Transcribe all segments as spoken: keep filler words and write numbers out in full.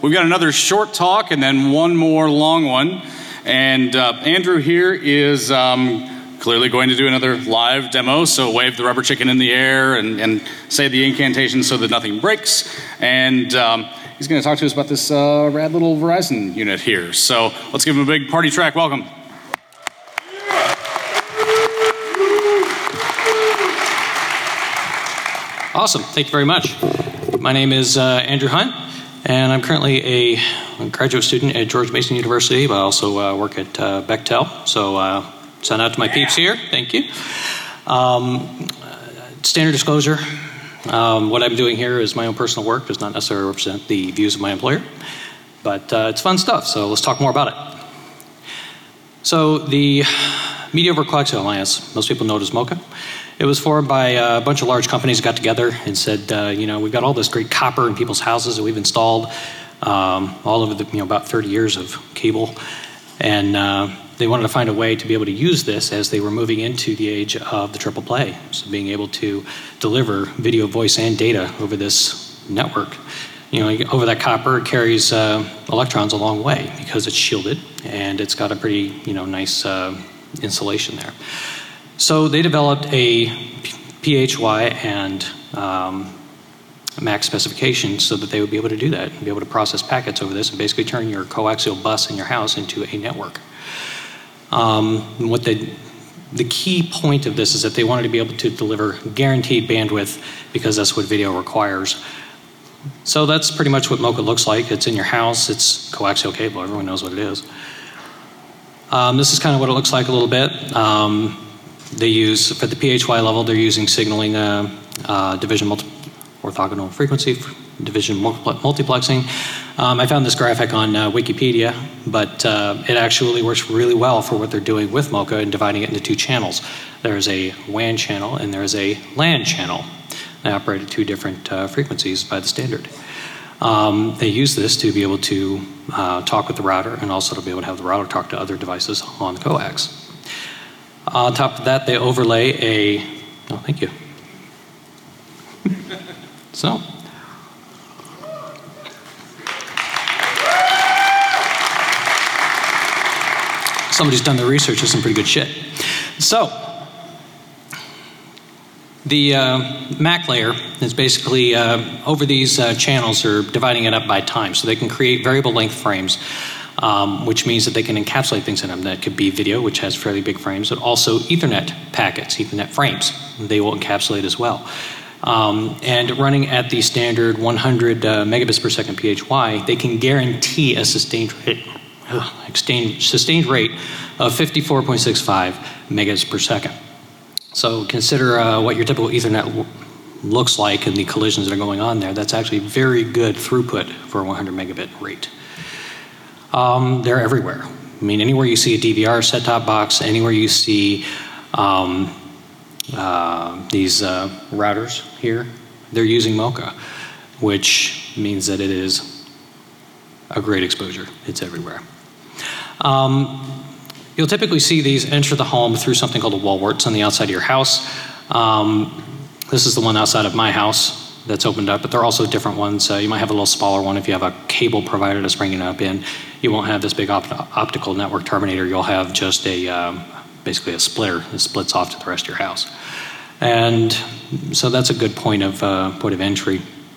We've got another short talk and then one more long one. And uh, Andrew here is um, clearly going to do another live demo. So wave the rubber chicken in the air and, and say the incantation so that nothing breaks. And um, he's going to talk to us about this uh, rad little Verizon unit here. So let's give him a big party track welcome. Awesome. Thank you very much. My name is uh, Andrew Hunt, and I'm currently a graduate student at George Mason University, but I also uh, work at uh, Bechtel. So uh, shout out to my peeps here. Thank you. Um, standard disclosure, um, what I'm doing here is my own personal work. Does not necessarily represent the views of my employer, but uh, it's fun stuff, so let's talk more about it. So the Media over Coaxial Alliance, most people know it as MoCA. It was formed by a bunch of large companies that got together and said, uh, you know, we've got all this great copper in people's houses that we've installed um, all over the, you know, about thirty years of cable. And uh, they wanted to find a way to be able to use this as they were moving into the age of the triple play. So being able to deliver video, voice, and data over this network. You know, over that copper, it carries uh, electrons a long way because it's shielded and it's got a pretty, you know, nice uh, insulation there. So they developed a P H Y and um, M A C specification so that they would be able to do that, and be able to process packets over this and basically turn your coaxial bus in your house into a network. Um, what they, the key point of this is that they wanted to be able to deliver guaranteed bandwidth because that's what video requires. So that's pretty much what MoCA looks like. It's in your house, it's coaxial cable, everyone knows what it is. Um, this is kind of what it looks like a little bit. Um, They use, for the P H Y level, they're using signaling uh, uh, division multi orthogonal frequency, division multiplexing. Um, I found this graphic on uh, Wikipedia, but uh, it actually works really well for what they're doing with MoCA and dividing it into two channels. There's a W A N channel and there's a LAN channel. They operate at two different uh, frequencies by the standard. Um, they use this to be able to uh, talk with the router and also to be able to have the router talk to other devices on the coax. On top of that, they overlay a, oh, thank you. So. Somebody's done the research, there's some pretty good shit. So, the uh, M A C layer is basically, uh, over these uh, channels, are dividing it up by time. So they can create variable length frames. Um, which means that they can encapsulate things in them. That could be video, which has fairly big frames, but also Ethernet packets, Ethernet frames. They will encapsulate as well. Um, and running at the standard one hundred uh, megabits per second P H Y, they can guarantee a sustained rate, uh, sustained rate of fifty-four point six five megabits per second. So consider uh, what your typical Ethernet looks like and the collisions that are going on there. That's actually very good throughput for a one hundred megabit rate. Um, they're everywhere. I mean, anywhere you see a D V R set-top box, anywhere you see um, uh, these uh, routers here, they're using MoCA, which means that it is a great exposure. It's everywhere. Um, you'll typically see these enter the home through something called a wall wart on the outside of your house. Um, this is the one outside of my house that's opened up, but there are also different ones. Uh, you might have a little smaller one if you have a cable provider that's bringing it up in. You won't have this big op optical network terminator. You'll have just a um, basically a splitter that splits off to the rest of your house. And so that's a good point of uh, point of entry.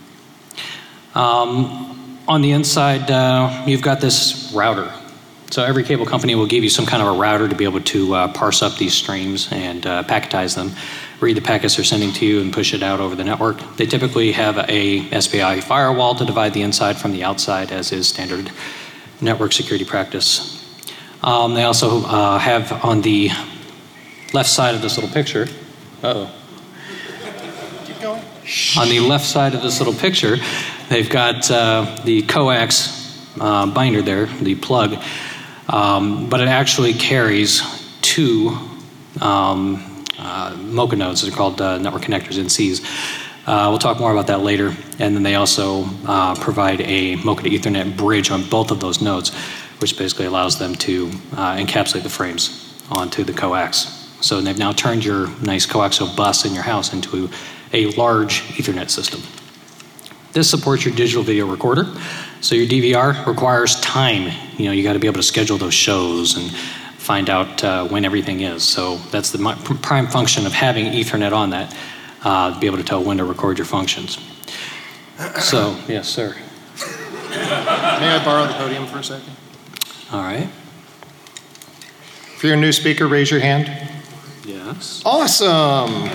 Um, on the inside, uh, you've got this router. So every cable company will give you some kind of a router to be able to uh, parse up these streams and uh, packetize them, read the packets they're sending to you and push it out over the network. They typically have a S P I firewall to divide the inside from the outside, as is standard network security practice. Um, they also uh, have on the left side of this little picture, uh-oh. Keep going. On the left side of this little picture, they've got uh, the coax uh, binder there, the plug, um, but it actually carries two um, uh, MoCA nodes. They're called uh, network connectors, N Cs. Uh, we'll talk more about that later. And then they also uh, provide a MoCA to Ethernet bridge on both of those nodes, which basically allows them to uh, encapsulate the frames onto the coax. So they've now turned your nice coaxial bus in your house into a large Ethernet system. This supports your digital video recorder. So your D V R requires time. You know, you got to be able to schedule those shows and find out uh, when everything is. So that's the prime function of having Ethernet on that, uh, to be able to tell when to record your functions. So, yes, sir. May I borrow the podium for a second? All right. If you're a new speaker, raise your hand. Yes. Awesome.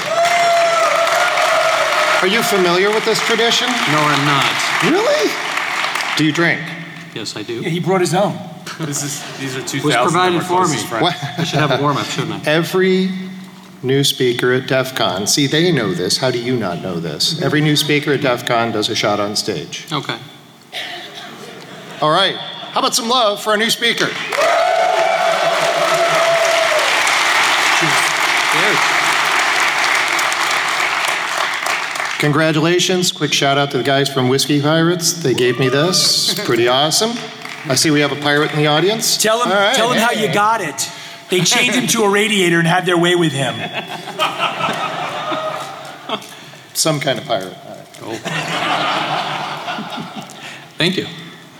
Are you familiar with this tradition? No, I'm not. Really? Do you drink? Yes, I do. Yeah, he brought his own. This is, these are two Was thousand. provided for me. What? I should have a warm-up, shouldn't I? Every new speaker at DEF CON, see, they know this. How do you not know this? Every new speaker at DEF CON does a shot on stage. Okay. All right. How about some love for our new speaker? Cheers. Congratulations. Quick shout out to the guys from Whiskey Pirates. They gave me this. Pretty awesome. I see we have a pirate in the audience. Tell him, right, tell him hey. how you got it. They chained him to a radiator and had their way with him. Some kind of pirate. All right. Cool. Thank you.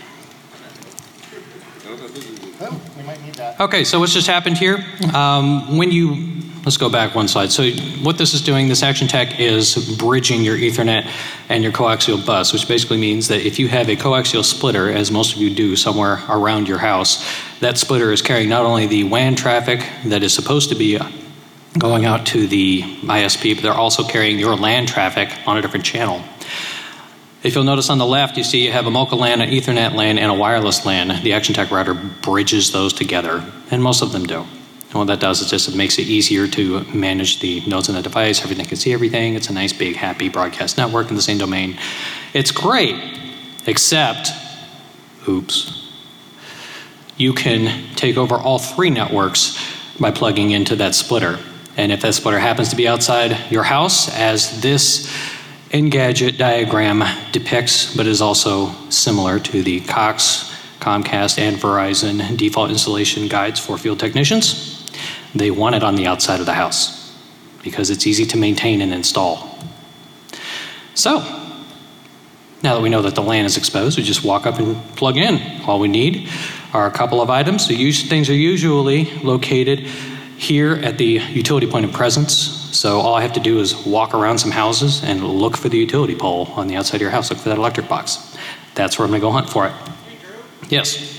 Oh, we might need that. Okay, so what's just happened here? Um, when you, let's go back one slide. So what this is doing, this Action Tech is bridging your Ethernet and your coaxial bus, which basically means that if you have a coaxial splitter, as most of you do somewhere around your house, that splitter is carrying not only the W A N traffic that is supposed to be going out to the I S P, but they're also carrying your LAN traffic on a different channel. If you'll notice on the left, you see you have a MoCA LAN, an Ethernet LAN, and a wireless LAN. The Action Tech router bridges those together, and most of them do. And what that does is just it makes it easier to manage the nodes in the device. Everything can see everything. It's a nice, big, happy broadcast network in the same domain. It's great, except, oops, you can take over all three networks by plugging into that splitter. And if that splitter happens to be outside your house, as this Engadget diagram depicts, but is also similar to the Cox, Comcast, and Verizon default installation guides for field technicians, they want it on the outside of the house because it's easy to maintain and install. So, now that we know that the LAN is exposed, we just walk up and plug in. All we need are a couple of items. The things are usually located here at the utility point of presence. So all I have to do is walk around some houses and look for the utility pole on the outside of your house, look for that electric box. That's where I'm gonna go hunt for it. Yes?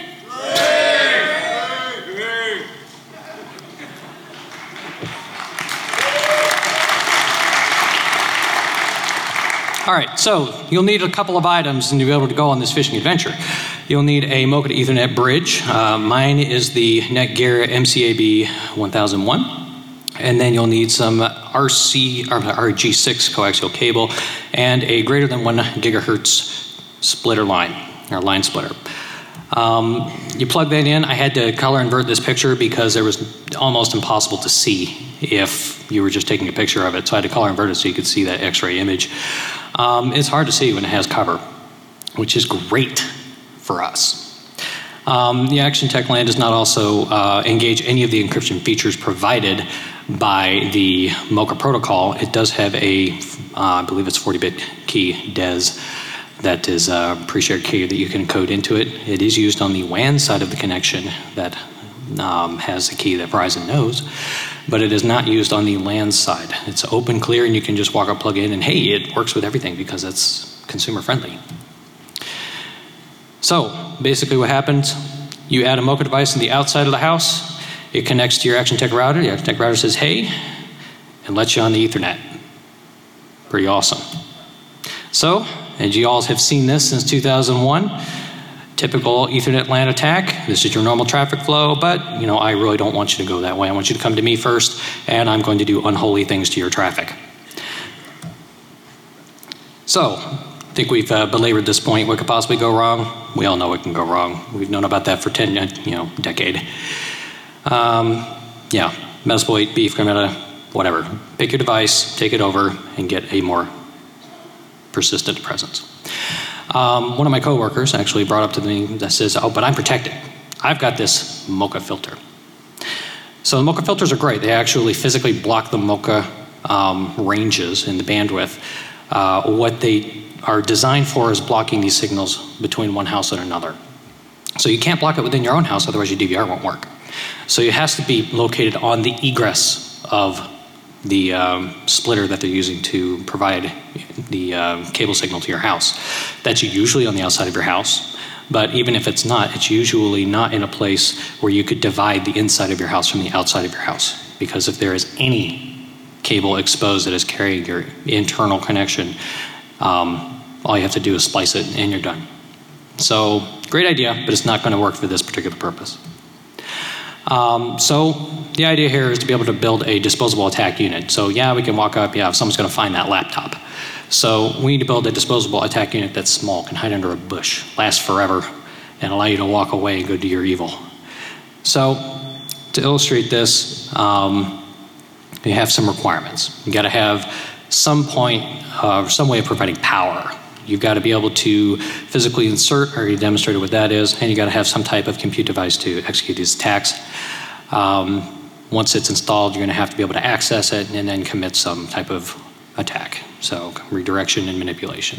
All right, so you'll need a couple of items and you'll be able to go on this fishing adventure. You'll need a MoCA to Ethernet bridge. Uh, mine is the Netgear M C A B one thousand one. And then you'll need some R C, or R G six coaxial cable and a greater than one gigahertz splitter line, or line splitter. Um, you plug that in. I had to color invert this picture because it was almost impossible to see if you were just taking a picture of it. So I had to color invert it so you could see that X-ray image. Um, it's hard to see when it has cover, which is great for us. Um, the Action Tech LAN does not also uh, engage any of the encryption features provided by the MoCA protocol. It does have a, uh, I believe it's forty bit key D E S that is a pre-shared key that you can code into it. It is used on the W A N side of the connection that um, has the key that Verizon knows, but it is not used on the LAN side. It's open, clear, and you can just walk up, plug in, and hey, it works with everything because it's consumer friendly. So basically what happens, you add a MoCA device on the outside of the house, it connects to your Action Tech router, the Action Tech router says hey, and lets you on the Ethernet. Pretty awesome. So, and you all have seen this since two thousand one, typical Ethernet LAN attack. This is your normal traffic flow, but you know, I really don't want you to go that way. I want you to come to me first, and I'm going to do unholy things to your traffic. So, I think we've uh, belabored this point. What could possibly go wrong? We all know it can go wrong. We've known about that for ten, you know, decade. Um, yeah, Metasploit, beef, Granada, whatever. Pick your device, take it over, and get a more persistent presence. Um, one of my coworkers actually brought up to me that says, "Oh, but I'm protected. I've got this MoCA filter." So the MoCA filters are great. They actually physically block the MoCA um, ranges in the bandwidth. uh, what they are designed for is blocking these signals between one house and another. So you can't block it within your own house, otherwise your D V R won't work. So it has to be located on the egress of the um, splitter that they're using to provide the uh, cable signal to your house. That's usually on the outside of your house, but even if it's not, it's usually not in a place where you could divide the inside of your house from the outside of your house. Because if there is any cable exposed that is carrying your internal connection, um, all you have to do is splice it and you're done. So, great idea, but it's not going to work for this particular purpose. Um, so the idea here is to be able to build a disposable attack unit. So yeah, we can walk up, yeah, someone's going to find that laptop. So we need to build a disposable attack unit that's small, can hide under a bush, last forever, and allow you to walk away and go do your evil. So to illustrate this, um, you have some requirements. You got to have some point, uh, some way of providing power. You've got to be able to physically insert, or you demonstrated what that is, and you got to have some type of compute device to execute these attacks. Um, once it's installed, you're going to have to be able to access it and then commit some type of attack. So redirection and manipulation.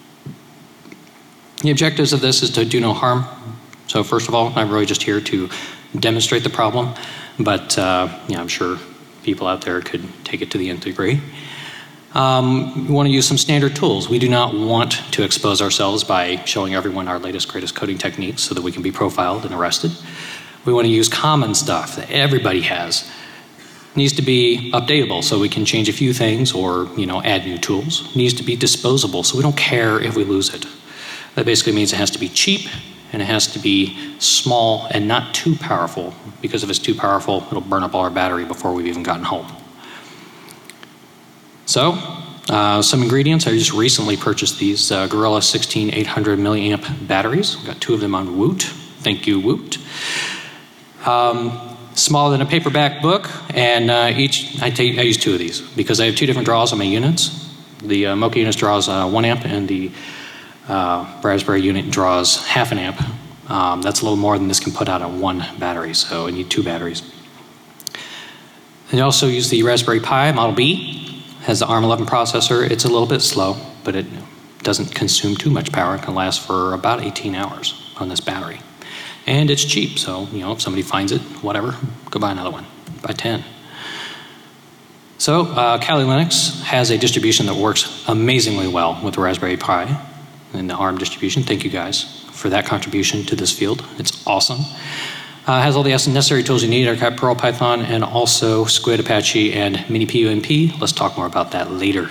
The objectives of this is to do no harm. So first of all, I'm really just here to demonstrate the problem, but uh, yeah, I'm sure people out there could take it to the nth degree. Um, we want to use some standard tools. We do not want to expose ourselves by showing everyone our latest, greatest coding techniques so that we can be profiled and arrested. We want to use common stuff that everybody has. It needs to be updatable so we can change a few things or, you know, add new tools. It needs to be disposable so we don't care if we lose it. That basically means it has to be cheap and it has to be small and not too powerful, because if it's too powerful, it'll burn up all our battery before we've even gotten home. So, uh, some ingredients. I just recently purchased these uh, Gorilla sixteen eight hundred milliamp batteries. Got two of them on Woot. Thank you, Woot. Um, smaller than a paperback book, and uh, each, I, take, I use two of these because I have two different draws on my units. The uh, Mocha unit draws uh, one amp, and the uh, Raspberry unit draws half an amp. Um, that's a little more than this can put out on one battery, so I need two batteries. And I also use the Raspberry Pi Model B. Has the ARM eleven processor. It's a little bit slow, but it doesn't consume too much power. It can last for about eighteen hours on this battery. And it's cheap, so, you know, if somebody finds it, whatever, go buy another one, buy ten. So, uh, Kali Linux has a distribution that works amazingly well with the Raspberry Pi and the ARM distribution. Thank you guys for that contribution to this field. It's awesome. Uh, has all the necessary tools you need, AirCap, Perl, Python, and also Squid, Apache, and Mini P U M P. Let's talk more about that later.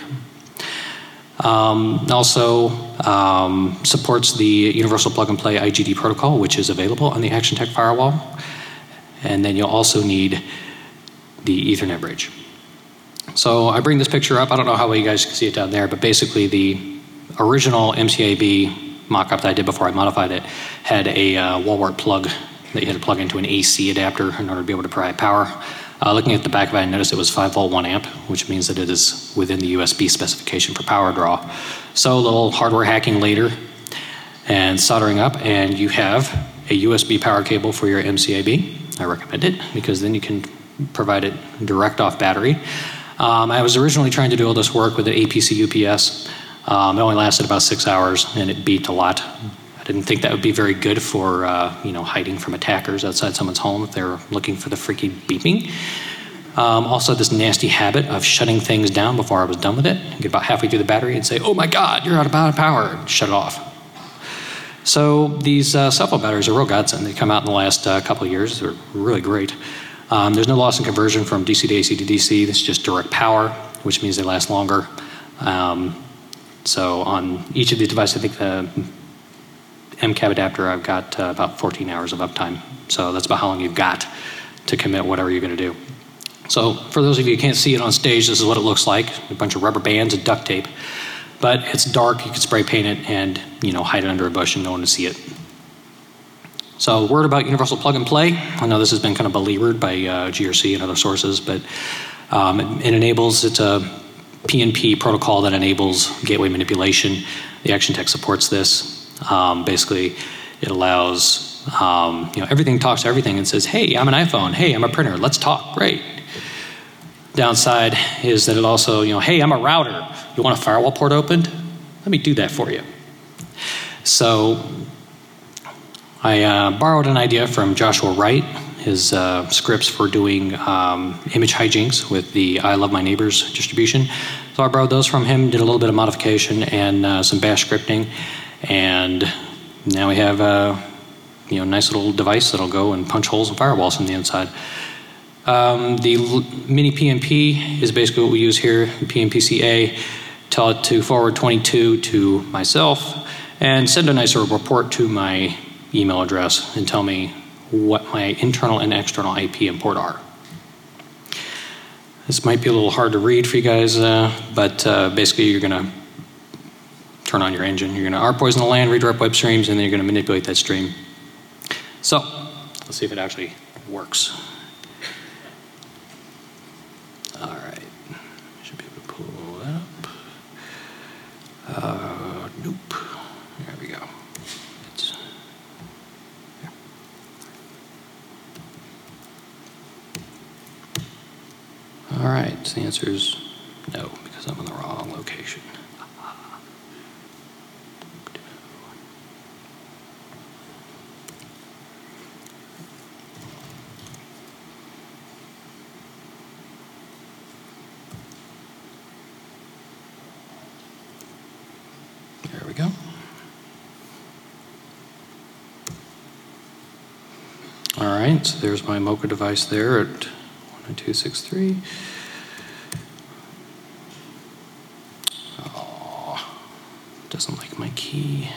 Um, also um, supports the Universal Plug and Play I G D protocol, which is available on the ActionTech firewall. And then you'll also need the Ethernet bridge. So I bring this picture up. I don't know how well you guys can see it down there, but basically the original M C A B mock-up that I did before I modified it had a uh, wall wart plug that you had to plug into an A C adapter in order to be able to provide power. Uh, looking at the back of it, I noticed it was five volt, one amp, which means that it is within the U S B specification for power draw. So a little hardware hacking later and soldering up, and you have a U S B power cable for your M C A B. I recommend it because then you can provide it direct off battery. Um, I was originally trying to do all this work with an A P C U P S. Um, it only lasted about six hours and it beeped a lot. Didn't think that would be very good for uh, you know, hiding from attackers outside someone's home if they're looking for the freaky beeping. Um, also this nasty habit of shutting things down before I was done with it. Get about halfway through the battery and say, oh my God, you're out of power, and shut it off. So these uh, cell phone batteries are real godsend. They come out in the last uh, couple of years. They're really great. Um, there's no loss in conversion from D C to A C to D C. It's just direct power, which means they last longer. Um, so on each of these devices, I think the M C A B adapter, I've got uh, about fourteen hours of uptime. So that's about how long you've got to commit whatever you're going to do. So for those of you who can't see it on stage, this is what it looks like. A bunch of rubber bands and duct tape. But it's dark, you can spray paint it and, you know, hide it under a bush and no one will see it. So word about Universal Plug and Play. I know this has been kind of beleaguered by uh, G R C and other sources, but um, it, it enables, it's a P N P protocol that enables gateway manipulation. The ActionTech supports this. Um, basically, it allows, um, you know, everything talks to everything and says, hey, I'm an iPhone. Hey, I'm a printer. Let's talk. Great. downside is that it also, you know, hey, I'm a router. You want a firewall port opened? Let me do that for you. So I uh, borrowed an idea from Joshua Wright, his uh, scripts for doing um, image hijinks with the I Love My Neighbors distribution. So I borrowed those from him, did a little bit of modification and uh, some bash scripting, and now we have a you know, nice little device that'll go and punch holes in firewalls from the inside. Um, the l- mini P M P is basically what we use here, the P M P C A. Tell it to forward twenty-two to myself and send a nice little report to my email address and tell me what my internal and external I P and port are. This might be a little hard to read for you guys, uh, but uh, basically you're going to turn on your engine. You're going to R poison the LAN, redirect web streams, and then you're going to manipulate that stream. So let's see if it actually works. All right. Should be able to pull that up. Uh, nope. There we go. It's, yeah. All right. So the answer is no, because I'm in the wrong location. There we go. All right, so there's my Mocha device there at one nine two six three. Oh, doesn't like my key.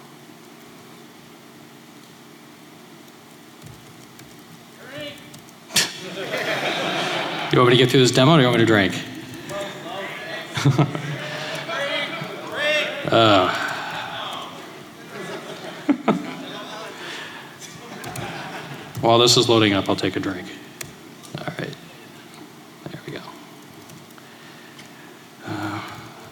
You want me to get through this demo or do you want me to drink? uh. While this is loading up, I'll take a drink. All right. There we go. Uh,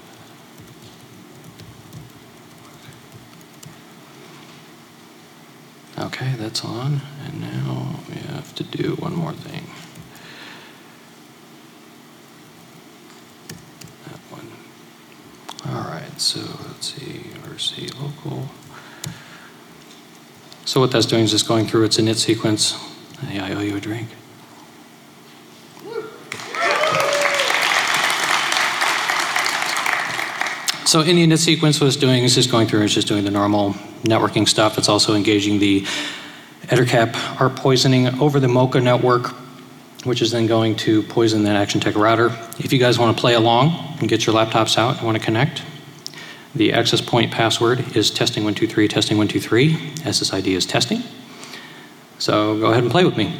okay, that's on. And now we have to do one more thing. That one. All right, so let's see. R C local. So what that's doing is just going through its init sequence. Hey, I owe you a drink. So in the init sequence, what it's doing is just going through and it's just doing the normal networking stuff. It's also engaging the EtherCap A R P poisoning over the Mocha network, which is then going to poison that ActionTech router. If you guys want to play along and get your laptops out and want to connect, the access point password is testing one two three, testing one two three. S S I D is testing. So go ahead and play with me.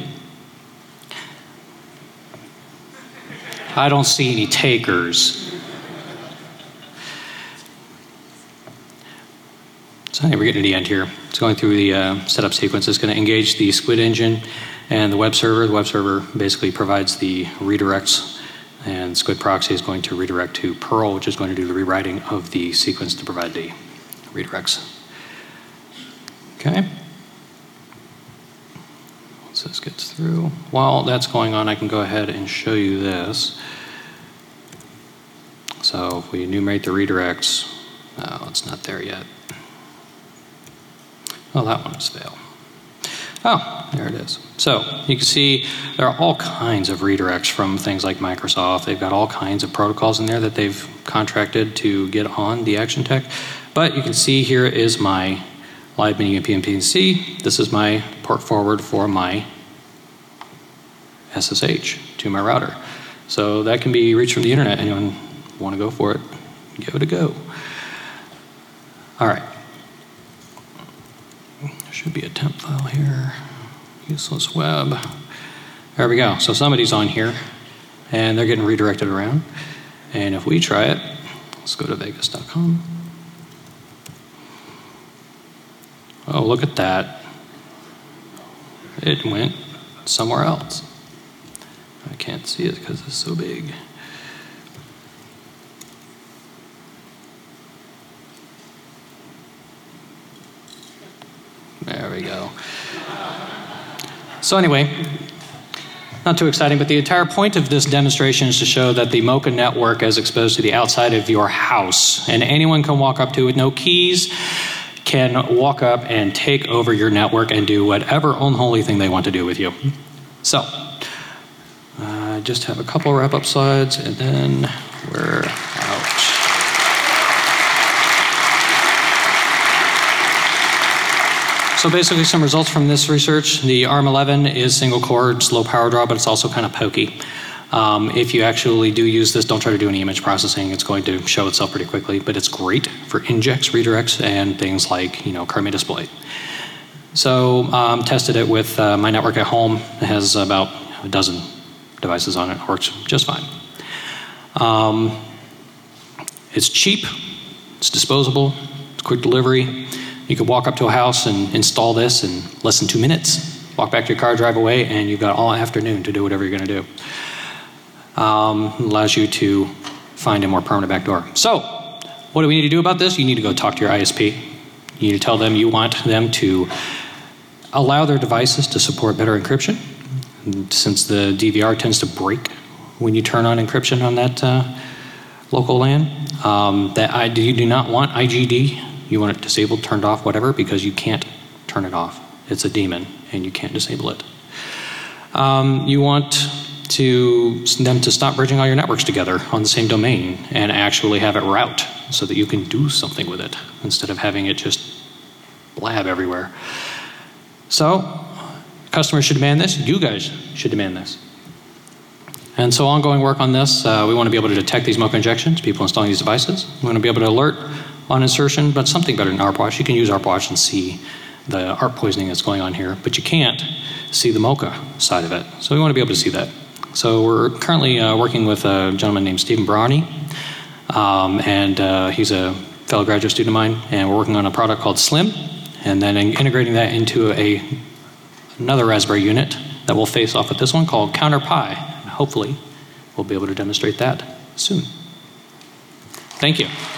I don't see any takers. So anyway, we're getting to the end here. It's going through the uh, setup sequence. It's going to engage the Squid engine and the web server. The web server basically provides the redirects, and Squid proxy is going to redirect to Perl, which is going to do the rewriting of the sequence to provide the redirects. Okay. Once this gets through, while that's going on, I can go ahead and show you this. So if we enumerate the redirects, oh, it's not there yet. Oh, that one has failed. Oh, there it is. So you can see there are all kinds of redirects from things like Microsoft. They've got all kinds of protocols in there that they've contracted to get on the ActionTech. But you can see here is my live mini P M P C. This is my port forward for my S S H to my router. So that can be reached from the internet. Anyone want to go for it? Give it a go. All right. Should be a temp file here. Useless web. There we go. So somebody's on here and they're getting redirected around. And if we try it, let's go to vegas dot com. Oh, look at that. It went somewhere else. I can't see it because it's so big. There we go. So anyway, not too exciting, but the entire point of this demonstration is to show that the Mocha network is exposed to the outside of your house, and anyone can walk up to it with no keys, can walk up and take over your network and do whatever unholy thing they want to do with you. So, I uh, just have a couple wrap-up slides, and then we're out. So basically some results from this research. The ARM eleven is single core, it's low power draw, but it's also kind of pokey. Um, if you actually do use this, don't try to do any image processing. It's going to show itself pretty quickly, but it's great for injects, redirects, and things like, you know, Chroma display. So um, tested it with uh, my network at home. It has about a dozen devices on it. It works just fine. Um, it's cheap, it's disposable, it's quick delivery. You could walk up to a house and install this in less than two minutes. Walk back to your car, drive away, and you've got all afternoon to do whatever you're going to do. Um, allows you to find a more permanent backdoor. So, what do we need to do about this? You need to go talk to your I S P. You need to tell them you want them to allow their devices to support better encryption, since the D V R tends to break when you turn on encryption on that uh, local LAN. Um, that I, you do not want I G D. You want it disabled, turned off, whatever, because you can't turn it off. It's a daemon, and you can't disable it. Um, you want to them to stop bridging all your networks together on the same domain and actually have it route so that you can do something with it instead of having it just blab everywhere. So, customers should demand this. You guys should demand this. And so ongoing work on this, uh, we want to be able to detect these Mocha injections, people installing these devices. We want to be able to alert on insertion, but something better than ARPWatch. You can use ARPWatch and see the A R P poisoning that's going on here, but you can't see the Mocha side of it. So we want to be able to see that. So we're currently uh, working with a gentleman named Stephen Brownie, um, and uh, he's a fellow graduate student of mine, and we're working on a product called Slim, and then integrating that into a another Raspberry unit that will face off with this one called CounterPi. And hopefully, we'll be able to demonstrate that soon. Thank you.